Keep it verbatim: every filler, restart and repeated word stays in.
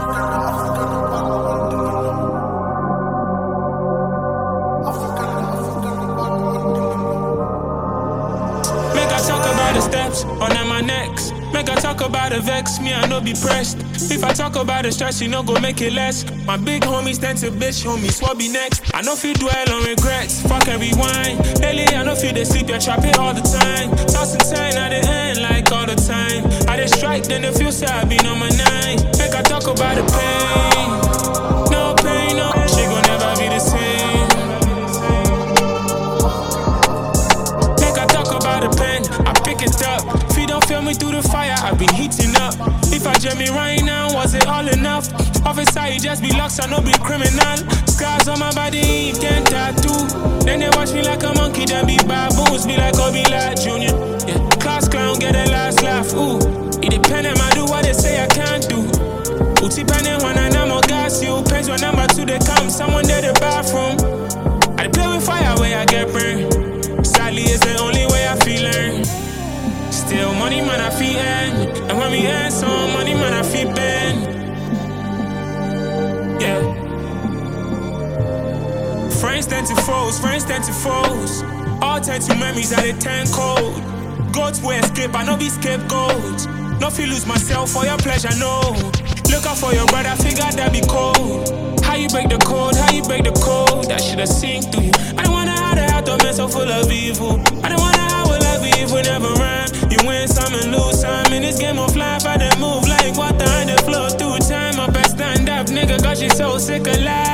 Make I talk about the steps on my necks. Make I talk about the vex, me I no be pressed. If I talk about the stress, you no go make it less. My big homies tend to bitch, homies, what be next? I no feel dwell on regrets, fuck every wine. Lately I no feel they sleep, you trap it all the time. Toss and turn at the end like all the time. I they strike, then they feel sad, I been on my nine. Make I talk about the pain. No pain, no, she gon' never be the same. Make I talk about the pen, I pick it up. If you don't feel me through the fire, I've been heating up. If I jam me right now, was it all enough? Officer, you just be lost, I no be criminal. Scars on my body, can't tattoo. Then they watch me like a monkey, then be baboons. Be like Obi like Junior. Yeah. Class clown, get a last laugh, ooh. It depends, I do what they say I can't do. Uti pene when I know gas you. Pens when number two, they come, someone there the bathroom. I play with fire where I get burned. Sadly, it's the only way I feel earned. Still money, man, I feel earn. And when we earn some money, man, I feel bend. Yeah. Friends tend to foes, friends tend to foes. All tend to memories that they turn cold. Goats will escape, I no be scapegoat. No feel lose myself for your pleasure, no. Look out for your brother, figure that be cold. How you break the code, how you break the code. That should've sink through you. I don't wanna have the heart of man so full of evil. I don't wanna have a love evil never rhyme. You win some and lose some. In this game of life, I done move like water and they flow through time. I best stand up, nigga, cause you so sick of life.